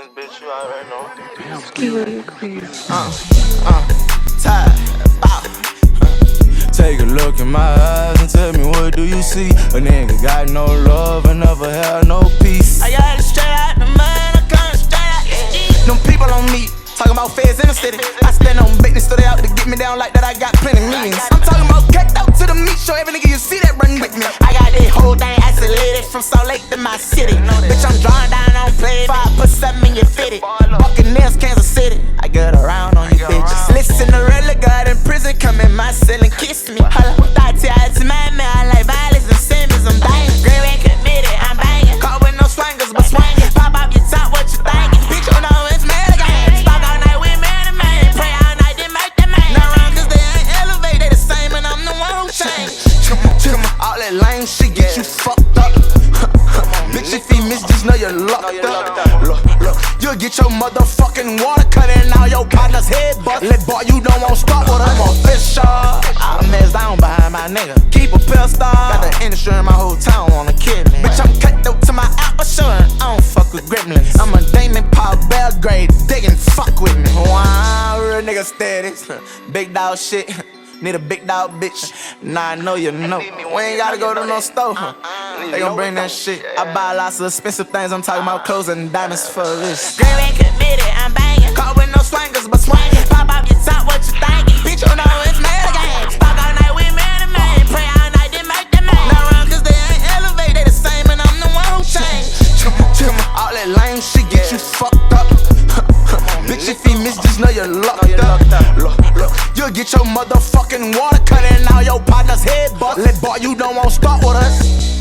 this bitch, you already know. Damn, Ski, clean. Tired, Take a look in my eyes and tell me what do you see? A nigga got no love and never had no peace. I got it straight out the mud, I come straight out the street. Them people on me, talking about feds in the city. I stand on business, stood out to get me down like that, I got plenty millions. I'm talking about cut out to the meat, show every nigga you see that run with me. I got this whole thing isolated from Salt Lake to my city. Bitch, I'm drawing down on play, 5 put 7 in your fitted. Buccaneers, Kansas City, I get around on you bitches. Listen to Rilla God in prison, come in my cell and kiss me. It's my man, I like violence and Simmons, I'm dying. Grave ain't committed, I'm banging. Caught with no swangers, but swanging. Pop off your top, what you thinking? Bitch, you know it's mad again. Stalk all night with man to man. Pray all night, then make the man. Not wrong, cause they ain't elevate, they the same, and I'm the one who changed. All that lame shit get you fucked up. Bitch, if he miss, just know you're locked up. Look, you'll get your motherfucking water cut and all your partner's head bust. Let boy, you don't want start with I'm official. I'm messed down behind my nigga. Keep a pistol. Got the industry in my whole town wanna kill me. Bitch, I'm cut though to my apple sure. I don't fuck with gremlins. I'm a Damon Paul Belgrade, digging fuck with me. Wow, real nigga steady. Big dog shit. Need a big dog bitch. Nah, I know you know. We ain't gotta go to no store. They gon' bring that shit. I buy lots of expensive things. I'm talking about clothes and diamonds for this. Grave ain't committed, I'm banging. Caught with no swangers, but swanging. Pop off your top, what you thinking? Bitch, you know it's mad again. Stalk all night with man to man. Pray all night, then make the man. Not wrong, cause they ain't elevate, they the same, and I'm the one who changed. All that lame shit get you fucked up. Bitch, if he miss, just know you're locked up. Look, you'll get your motherfucking water cut and all your partner's head bust. Let boy, you don't want start with us.